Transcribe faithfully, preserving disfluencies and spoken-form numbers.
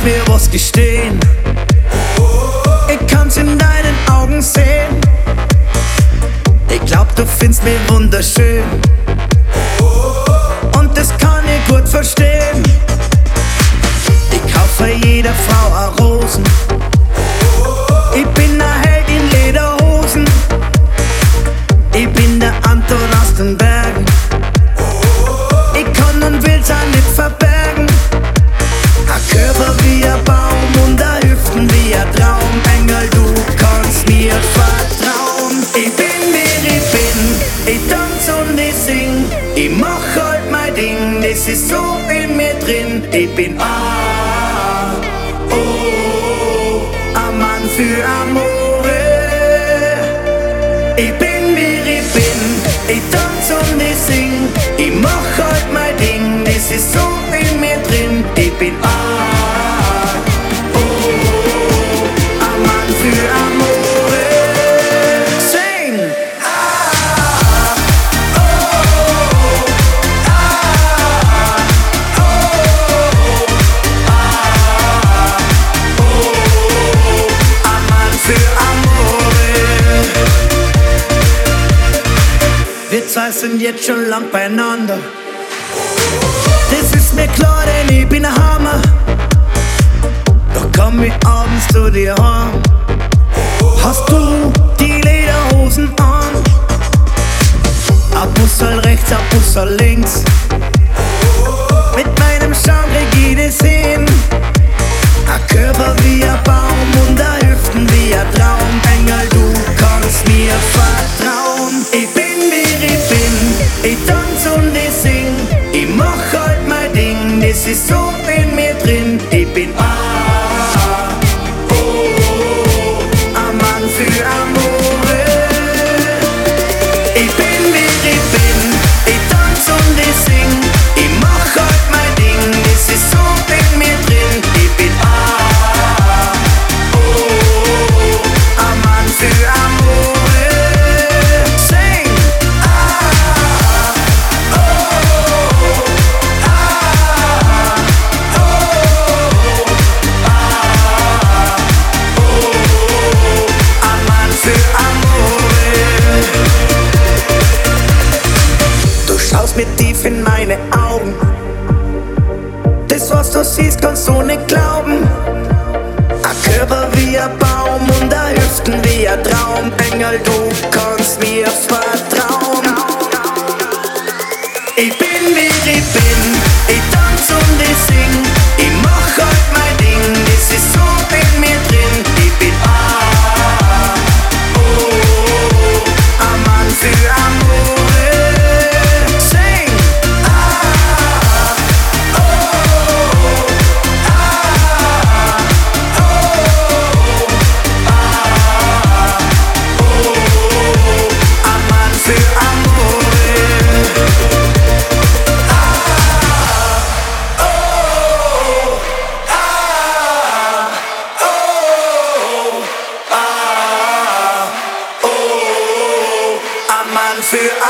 mir was gestehen. Ich kann's in deinen Augen sehen. Ich glaub, du findest mich wunderschön. Und das kann ich gut verstehen. Ich kaufe jeder Frau a Rosen. Ich bin a Held in Lederhosen. Ich bin der Anton aus den Bergen. Ich kann und will's auch nicht verbergen. A Körper wie a Baum und a Hüften wie a Traum. Engel, du kannst mir vertrauen. Ich bin wer ich bin, ich tanz und ich sing. Ich mach halt mein Ding, das ist so in mir drin. Ich bin A, oh, a Mann für Amore. Ich bin wer ich bin, ich tanz und ich sing. Ich mach halt mein Ding, das ist so in mir drin. Ich bin A, oh, a Mann für Amore. Sing! A, oh, A, oh, A, oh, a Mann für Amore. Wir zwei sind jetzt schon lang beieinander. Das ist mir klar, denn ich bin ein Hammer. Doch komm ich abends zu dir heim. Hast du die Lederhosen an? Ein Busserl rechts, ein Busserl links. Mit meinem Charme krieg ich das hin. Ein Körper wie ein Baum und ein Hüften wie ein Traum. Engel, du kannst mir vertrauen. Ich bin wie ich bin, ich tanz und ich sing. Ich mach halt mein Ding, das ist so in mir drin. Ich bin A, oh, a Mann für Amore. Ich bin wie ich bin, ich tanz und ich sing. Ich mach halt mein Ding, das ist so in mir drin. Ich bin A, oh, a Mann für Amore. Sing! A, oh, A, oh, A, oh, a Mann für Amore. Du schaust mir tief in meine Augen. Das, was du siehst, kannst du nicht glauben. Ein Körper wie ein Baum und ein Hüften wie ein Traum. Engel, du kannst mir vertrauen. Ich bin wie ich bin, ich tanz und ich sing. Ich mach halt mein Ding, das ist so in mir drin. Ich bin A, oh, a Mann für Amore. Sing! A, oh, A, oh, A, oh, a Mann für Amore. Für